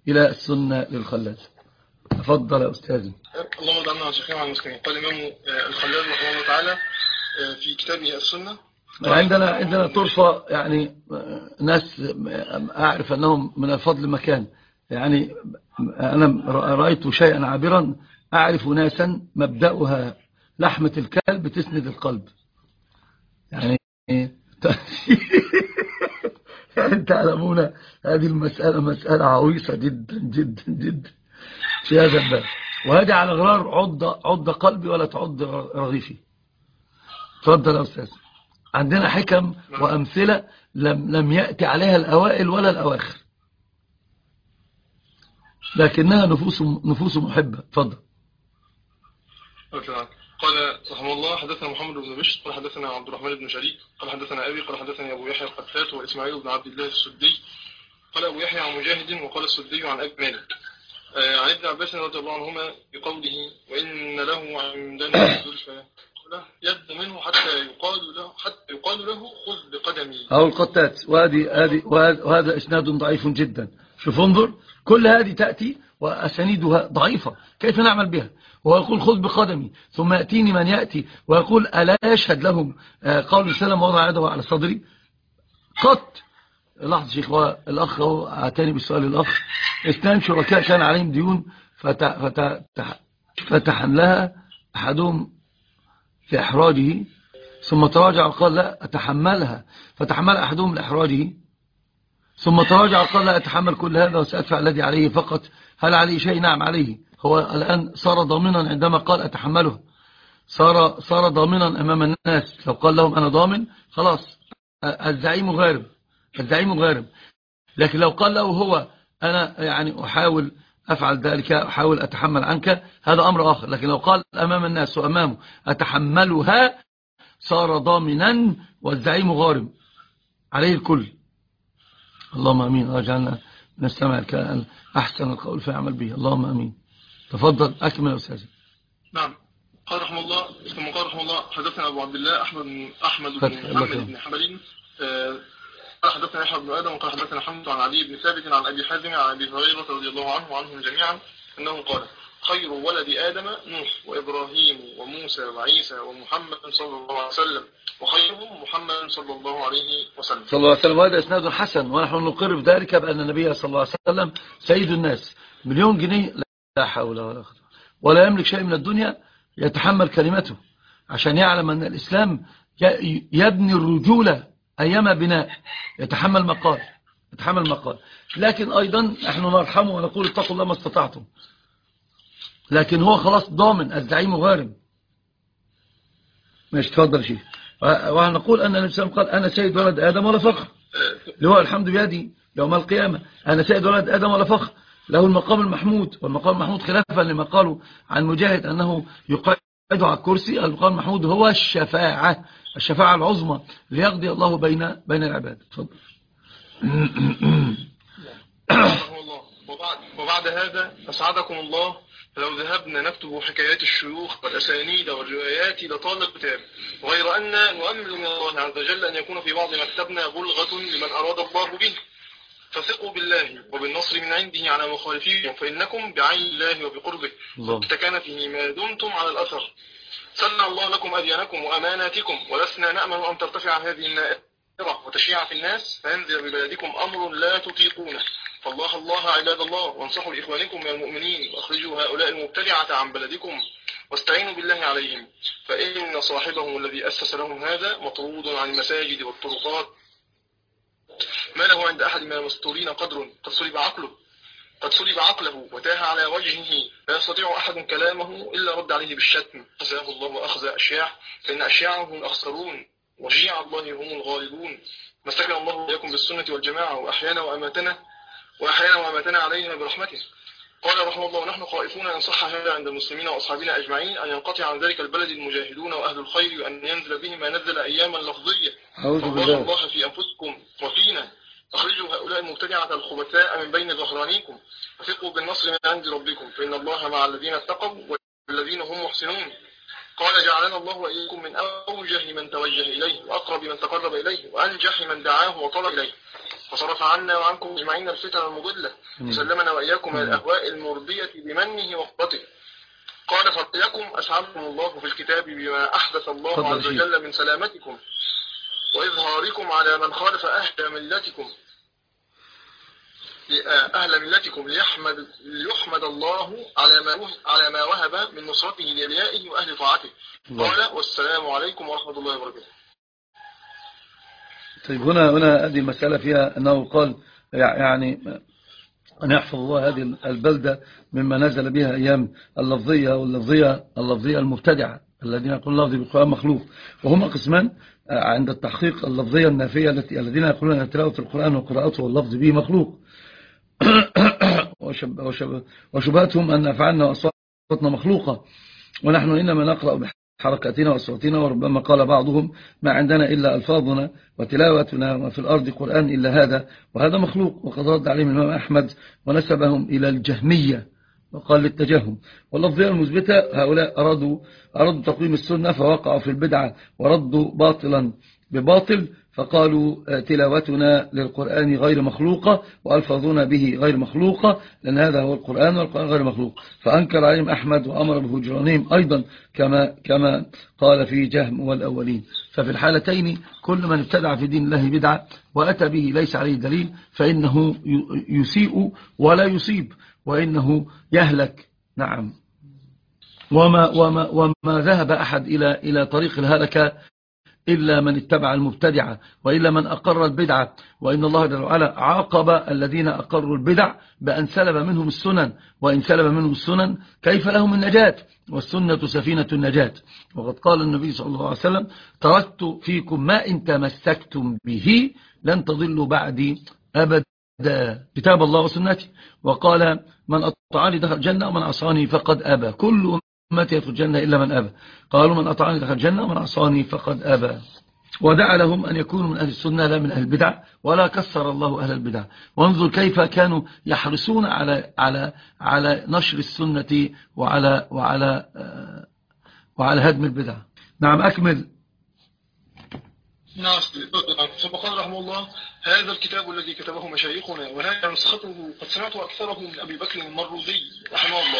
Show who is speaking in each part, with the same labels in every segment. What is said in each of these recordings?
Speaker 1: إلى السنة للخلال. تفضل يا أستاذي.
Speaker 2: اللهم اجعلنا على شيخنا على المسلمين. قال الإمام الخلال رحمه الله تعالى في كتابه السنة،
Speaker 1: عندنا طرفة يعني ناس أعرف أنهم من الفضل مكان، يعني أنا رأيت شيئا عابرا، أعرف ناسا مبدأها لحمة الكلب تسند القلب، يعني يعني تعلمون هذه المسألة مسألة عويصة جدا جدا جدا في هذا الباب، وهذه على غرار عض قلبي ولا تعض رغيفي. تفضل يا أستاذ. عندنا حكم وأمثلة لم يأتي عليها الأوائل ولا الأواخر، لكنها نفوس محبة. تفضل.
Speaker 2: قال رحمه الله: حدثنا محمد بن بشر قال حدثنا عبد الرحمن بن شريك قال حدثنا أبي قال حدثني أبو يحيى القتات وإسماعيل بن عبد الله السدي قال أبو يحيى عن مجاهد وقال السدي عن أبي مالك عن ابن عباس رضي الله عنهما بقوله: وإن له عندنا زلفى يد منه حتى يقال له خذ بقدمي.
Speaker 1: أو القتات، وهذا إسناد ضعيف جدا. شوف انظر، كل هذه تأتي وأسانيدها ضعيفة، كيف نعمل بها؟ وهو يقول خذ بقدمي، ثم يأتيني من يأتي ويقول ألا يشهد لهم قول السلام وضع يده على صدري قط. لحظة شيخ، الأخ هو أعتاني بالسؤال. الأخ: اثنان شركاء كان عليهم ديون فتحن لها أحدهم في إحراجه، ثم تراجع وقال لا أتحملها، فتحمل أحدهم لإحراجه، ثم تراجع وقال لا أتحمل كل هذا وسأدفع الذي عليه فقط. هل عليه شيء؟ نعم عليه. هو الآن صار ضامنا عندما قال أتحملها، صار ضامنا أمام الناس. لو قال لهم أنا ضامن خلاص الزعيم غارم. لكن لو قال له هو أنا يعني أحاول أفعل ذلك، أحاول أتحمل عنك، هذا أمر آخر. لكن لو قال أمام الناس وأمامه أتحملها، صار ضامنا والزعيم غارم عليه الكل. اللهم أمين. أجعلنا نستمع أحسن القول فيعمل به. اللهم أمين. تفضل أكمل يا أستاذي.
Speaker 2: نعم. قال رحمه الله: ثم قال رحمه الله: حدثنا أبو عبد الله أحمد بن محمد بن حنبل قال حدثنا يحيى بن آدم قال حدثنا حمد عن علي بن ثابت عن أبي حازم عن أبي هريرة رضي الله عنه وعنهم جميعا أنه قال: خير ولد آدم نوح وإبراهيم وموسى وعيسى ومحمد صلى الله عليه وسلم، وخيرهم محمد صلى الله عليه وسلم.
Speaker 1: وهذا إسناد حسن، ونحن نقر بذلك بأن النبي صلى الله عليه وسلم سيد الناس. مليون جنيه لا حول ولا قوة ولا يملك شيء من الدنيا يتحمل كلمته، عشان يعلم أن الإسلام يبني الرجولة أيام بناء، يتحمل مقال. لكن أيضا نحن نرحمه ونقول اتقوا الله ما استطعتم، لكن هو خلاص ضامن، الزعيم غارم. ماشي. تفضل شيء. ونقول أن النبي صلى الله عليه وسلم قال أنا سيد ولد آدم ولا فخر، اللي هو الحمد بيدي يوم القيامة. أنا سيد ولد آدم ولا فخر، له المقام المحمود. والمقام المحمود خلافا لما قالوا عن مجاهد أنه يقعد على الكرسي، المقام المحمود هو الشفاعة العظمى ليقضي الله بين العباد. تفضل.
Speaker 2: وبعد هذا أسعدكم الله، لو ذهبنا نكتب حكايات الشيوخ والأسانيد والروايات لطال الكتاب، غير أن نؤمل من الله عز وجل أن يكون في بعض مكتبنا بلغة لمن أراد الله به، فثقوا بالله وبالنصر من عنده على مخالفين، فإنكم بعين الله وبقربه وبتكانته ما دمتم على الأثر. سنى الله لكم أديانكم وأماناتكم، ولسنا نأمل أن ترتفع هذه النائرة وتشيع في الناس، فينزل ببلدكم أمر لا تطيقونه. فالله الله عباد الله، وانصحوا لإخوانكم من المؤمنين، واخرجوا هؤلاء المبتدعة عن بلدكم، واستعينوا بالله عليهم، فإن صاحبهم الذي أسس لهم هذا مطرود عن المساجد والطرقات، ما له عند أحد من المستورين قدر، قد صلب عقله وتاه على وجهه، لا يستطيع أحد كلامه إلا رد عليه بالشتم. أخزاه الله أخذ أشياع، فإن أشياعه هم الأخسرون، وشيع الله هم الغالبون. مسكن الله وإياكم بالسنة والجماعة، وأحيانا وأماتنا علينا برحمته. قال رحمه الله: ونحن خائفون أن صح هذا عند المسلمين وأصحابنا أجمعين، أن ينقطع عن ذلك البلد المجاهدون وأهل الخير، وأن ينزل به ما نزل أياما لفظية. الله في أنفسكم وفينا، أخرجوا هؤلاء المبتدعة الخبثاء من بين ظهرانيكم، وثقوا بالنصر من عند ربكم، فإن الله مع الذين اتقوا والذين هم محسنون. قال: جعلنا الله وإياكم من أوجه من توجه إليه، وأقرب من تقرب إليه، وأنجح من دعاه وطلب إليه. وصرف عنا وعنكم اجمعين الفتن المضلة، وسلمنا وإياكم من الأهواء المرضية بمنه وقدرته. قال فإياكم أسعدكم الله في الكتاب بما أحدث الله عز وجل من سلامتكم وإظهاركم على من خالف أهل ملتكم ليحمد الله على ما وهب من نصرته لأوليائه وأهل طاعته. قال والسلام عليكم ورحمة الله وبركاته.
Speaker 1: طيب هنا هذه المسألة فيها أنه قال يعني أن يحفظ الله هذه البلدة مما نزل بها أيام اللفظية واللفظية المبتدعة الذين يقولون اللفظ بالقرآن مخلوق. وهما قسمان عند التحقيق: اللفظية النافية الذين يقولون أن تلاوة القرآن وقراءته واللفظ به مخلوق، وشبهتهم أن أفعالنا وأصواتنا مخلوقة ونحن إنما نقرأ بحركاتنا وأصواتنا، وربما قال بعضهم ما عندنا إلا ألفاظنا وتلاوتنا وما في الأرض قرآن إلا هذا وهذا مخلوق. وقد رد عليهم الإمام أحمد ونسبهم إلى الجهمية وقال للتجهم. واللفظية المثبتة هؤلاء أرادوا تقويم السنة فوقعوا في البدعة وردوا باطلا بباطل، فقالوا تلاوتنا للقرآن غير مخلوقة وألفاظنا به غير مخلوقة لأن هذا هو القرآن والقرآن غير مخلوق. فأنكر عليهم أحمد وأمر بهجرانهم أيضا كما قال في جهم والأولين. ففي الحالتين كل من ابتدع في دين الله بدعة وأتى به ليس عليه دليل فإنه يسيء ولا يصيب وإنه يهلك. نعم. وما ذهب أحد إلى طريق الهلكة إلا من اتبع المبتدعة وإلا من أقر البدعة. وإن الله جل وعلا عاقب الذين أقروا البدع بأن سلب منهم السنن، وإن سلب منهم السنن كيف لهم النجاة؟ والسنة سفينة النجاة. وقد قال النبي صلى الله عليه وسلم تركت فيكم ما إن تمسكتم به لن تضلوا بعدي أبدا، كتاب الله وسنتي. وقال من أطعني دخل الجنة ومن عصاني فقد أبى، كل أمتي يدخل الجنة إلا من أبى. قالوا من أطعني دخل الجنة ومن عصاني فقد أبى. ودعا لهم أن يكونوا من أهل السنة لا من أهل البدع، ولا كسر الله أهل البدع. وانظر كيف كانوا يحرصون على نشر السنة وعلى هدم البدع. نعم أكمل.
Speaker 2: نعم. ثم قال رحمه الله هذا الكتاب الذي كتبه مشايخنا وهذا نسخته قد سمعت أكثره من أبي بكر المروذي رحمه الله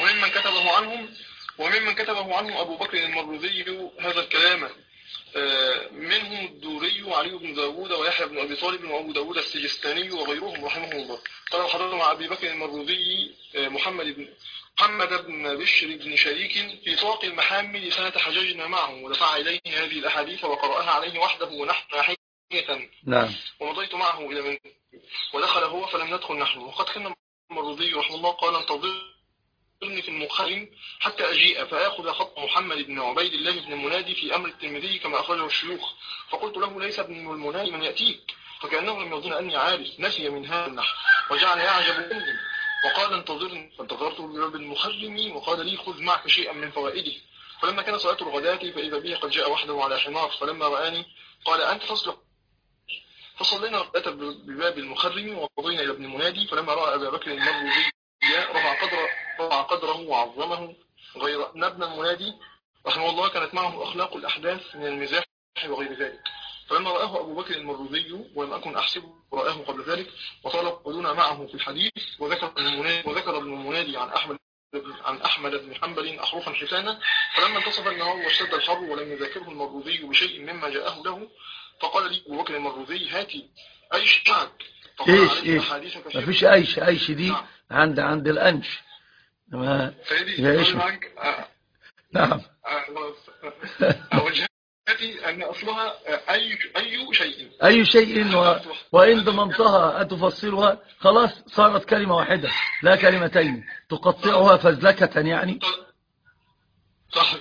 Speaker 2: وممن كتبه عنه أبو بكر المروذي هذا الكلام منهم الدوري وعلي بن داود ويحيى بن أبي طالب وأبو داود السجستاني وغيرهم رحمه الله. قال وحضرت مع أبي بكر المروذي محمد بن بشر بن شريك في طاق المحامل سنة حججنا معه ودفع إليه هذه الأحاديث وقرأها عليه وحده ونحن ناحية.
Speaker 1: نعم.
Speaker 2: ومضيت معه إلى من ودخل هو فلم ندخل نحن. وقد كان المروذي رحمه الله قال انتظرني في المخرم حتى أجيء فآخذ خط محمد بن عبيد الله بن المنادي في أمر الترمذي كما أخرجه الشيوخ. فقلت له ليس ابن المنادي من يأتيك، فكأنه لم يظن أني عارف، نسي من هذا النحو وجعل يعجب مني وقال انتظرني. فانتظرته بباب المخرم وقال لي خذ معك شيئا من فوائده. فلما كان صلاة الغداة فإذا به قد جاء وحده على حمار، فلما رآني قال أنت تصلح. فصلينا الغداة بباب المخرم وقضينا إلى ابن المنادي. فلما رأى أبا بكر المروذي رفع قدره وعظمه غير أن ابن المنادي رحمه الله كانت معه أخلاق الأحداث من المزاح وغير ذلك. فلما رآه أبو بكر المروذي ولم أكن أحسبه رآه قبل ذلك وطلب قدونا معه في الحديث وذكر ابن المنادي عن أحمد بن حنبل أحرفا حسانا. فلما انتصف النهار واشتد الحر ولم يذكره المروذي بشيء مما جاءه له فقال لي أبو بكر المروذي هاتي أيش معك؟
Speaker 1: إيش ما فيش أيش دي. نعم. عند الأنش
Speaker 2: إيش معك.
Speaker 1: نعم.
Speaker 2: أوجهتي أن أصلها
Speaker 1: أي شيء وإن ضممتها أتفصلها خلاص صارت كلمة واحدة لا كلمتين تقطعها فزلكة يعني.
Speaker 2: صح.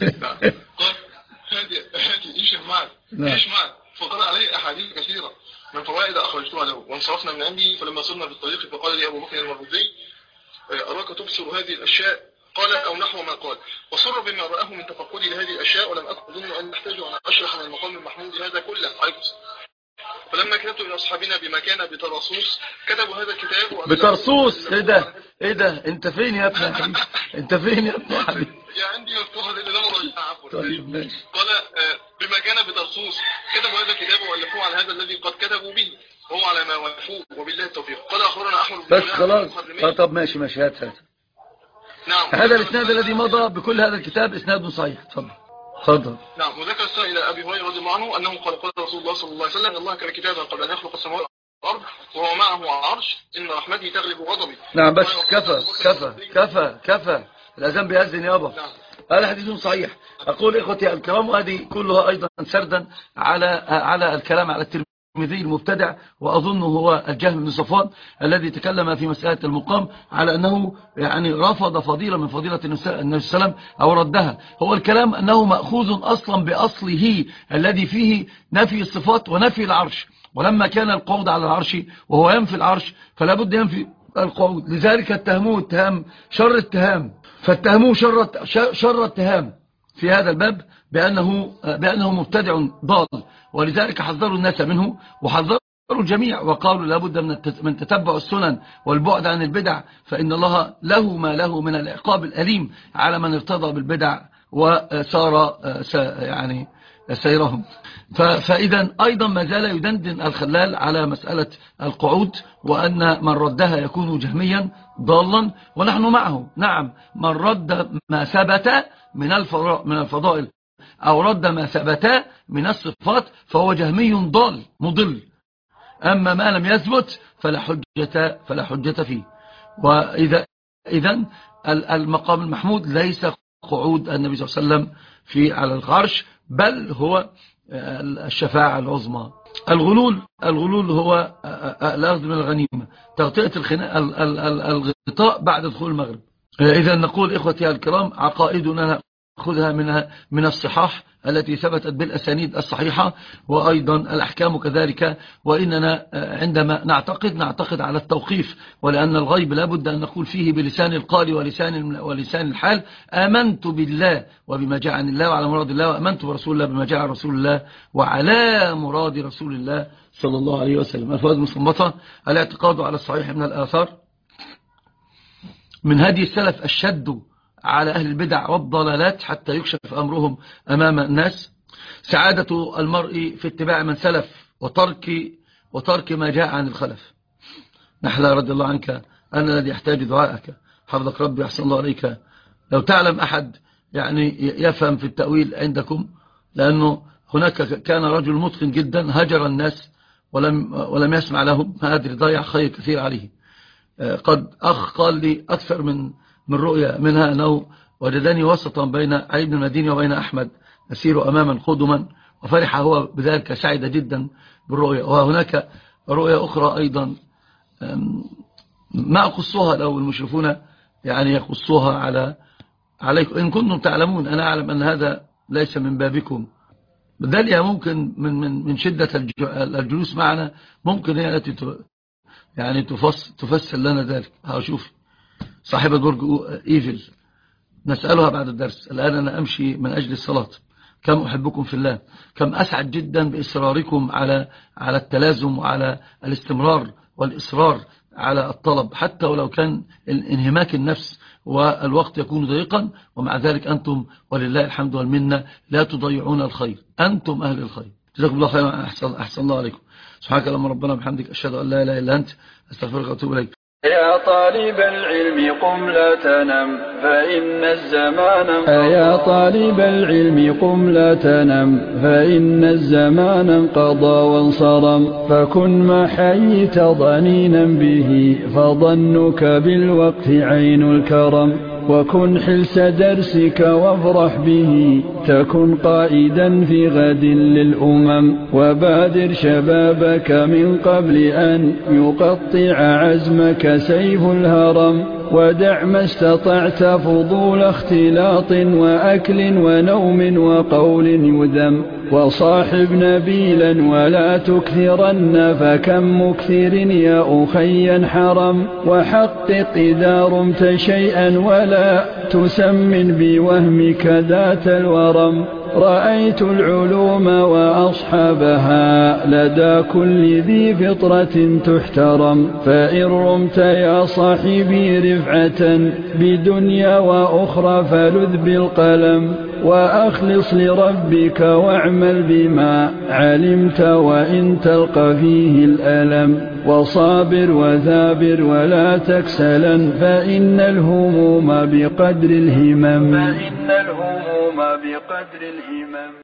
Speaker 2: هذه إيش معك. فقال عليه أحاديث كثيرة من فوائد أخرجتها له. وانصرفنا من عنده فلما صرنا في الطريق فقال لي أبو بكر المروذي أراك تبصر هذه الأشياء. قال أو نحو ما قال. وصر بما رآه من تفقدي لهذه الأشياء ولم أكن أظن أن نحتاج أن أشرح من المقام المحمود هذا كله. فلما كتبت إلى أصحابنا بما كان بترصوص كتبوا هذا الكتاب.
Speaker 1: بترصوص إيه ده أنت فين يا ابن حبيبي؟ أنت فين يا ابن حبيبي؟
Speaker 2: يا عندي مفتوحة لأن ده مرجع عفوا.
Speaker 1: طيب ماشي.
Speaker 2: قال بما كان بترصوص كتبوا هذا الكتاب وألفوه على هذا الذي قد كتبوا به. وهو على ما وافوه وبالله التوفيق. قال أخبرنا أحمد بن
Speaker 1: بس خلاص. طب ماشي هات.
Speaker 2: نعم.
Speaker 1: هذا الإسناد الذي مضى بكل هذا الكتاب إسناد صحيح. تفضل.
Speaker 2: نعم. وذكر السائل أبي هريرة رضي الله عنه أنه قال رسول الله صلى الله عليه وسلم: الله كان كتابا قبل أن يخلق السماوات والأرض وهو معه عرش إن رحمتي تغلب غضبي.
Speaker 1: نعم بس كفى الأذان بيأذن يابا.
Speaker 2: نعم.
Speaker 1: هذا حديث صحيح. أقول إخوتي الكرام، وهذه كلها أيضا سردا على الكلام على الترمذي المبتدع، وأظنه هو الجهم بن صفوان الذي تكلم في مسألة المقام على أنه يعني رفض فضيلة من فضيلة النبي صلى الله عليه وسلم أو ردها. هو الكلام أنه مأخوذ أصلا بأصله الذي فيه نفي الصفات ونفي العرش، ولما كان القعود على العرش وهو ينفي العرش فلا بد ينفي القعود، لذلك اتهموه اتهام شر اتهام، فاتهموه شر اتهام في هذا الباب بأنه مبتدع ضال، ولذلك حذروا الناس منه وحذروا الجميع وقالوا لابد من تتبع السنن والبعد عن البدع، فإن الله له ما له من العقاب الأليم على من ارتضى بالبدع وسار يعني سيرهم. فإذا أيضا ما زال يدندن الخلال على مسألة القعود، وأن من ردها يكون جهميا ضالا، ونحن معه. نعم، من رد ما ثبت من الفضائل أو رد ما ثبت من الصفات فهو جهمي ضال مضل، أما ما لم يثبت فلا حجة فيه. وإذا المقام المحمود ليس قعود النبي صلى الله عليه وسلم على العرش، بل هو الشفاعة العظمى. الغلول هو الأخذ من الغنيمة، تغطية الغطاء بعد دخول المغرب. إذا نقول إخوتي الكرام، عقائدنا نأخذها من الصحاح التي ثبتت بالأسانيد الصحيحة، وأيضا الأحكام كذلك. وإننا عندما نعتقد على التوقيف، ولأن الغيب لا بد أن نقول فيه بلسان القال ولسان الحال: آمنت بالله وبما جاء عن الله وعلى مراد الله، وآمنت برسول الله بما جاء عن رسول الله وعلى مراد رسول الله صلى الله عليه وسلم. الفوائد المستنبطة: الاعتقاد على الصحيح من الآثار، من هدي السلف الشد على أهل البدع والضلالات حتى يكشف أمرهم أمام الناس، سعادة المرء في اتباع من سلف وترك ما جاء عن الخلف. نحلا رضي الله عنك أنا الذي يحتاج دعائك، حفظك ربي أحسن الله عليك. لو تعلم أحد يعني يفهم في التأويل عندكم، لأنه هناك كان رجل متقن جدا هجر الناس ولم يسمع لهم، ما أدري ضيع خير كثير عليه. قد قال لي أكثر من رؤية، منها أنه وجدني وسطا بين علي بن المديني وبين أحمد أسير أماما قدما، وفرح هو بذلك، سعيد جدا بالرؤية. وهناك رؤية أخرى أيضا ما أقصها لو المشرفون يعني يقصوها عليكم إن كنتم تعلمون. أنا أعلم أن هذا ليس من بابكم، بدليل ممكن من شدة الجلوس معنا ممكن هي التي يعني تفسر لنا ذلك. هشوف صاحبة برج إيفل نسألها بعد الدرس. الآن أنا أمشي من أجل الصلاة. كم أحبكم في الله، كم أسعد جدا بإصراركم على التلازم وعلى الاستمرار والإصرار على الطلب، حتى ولو كان انهماك النفس والوقت يكون ضيقا، ومع ذلك أنتم ولله الحمد والمنة لا تضيعون الخير، أنتم أهل الخير. جزاكم الله خيرا، أحسن الله عليكم. سبحانك اللهم ربنا وبحمدك، أشهد أن لا إله إلا أنت، أستغفرك وأتوب إليك.
Speaker 3: يا طالب العلم قم لا تنم فإن الزمان انقضى. يا طالب العلم قم لا تنم فإن الزمان انقضى وانصرم، فكن ما حييت ضنينا به فظنك بالوقت عين الكرم، وكن حلس درسك وافرح به تكن قائدا في غد للأمم، وبادر شبابك من قبل أن يقطع عزمك سيف الهرم، ودع ما استطعت فضول اختلاط وأكل ونوم وقول يذم، وصاحب نبيلا ولا تكثرن فكم مكثر يا أخي حرم، وحقق إذا رمت شيئا ولا تسمن بوهمك ذات الورم، رأيت العلوم وأصحابها لدى كل ذي فطرة تحترم، فإن رمت يا صاحبي رفعة بدنيا وأخرى فلذ بالقلم، وأخلص لربك واعمل بما علمت وإن تلقى فيه الألم وصابر وثابر ولا تكسلا فإن الهموم بقدر الهمم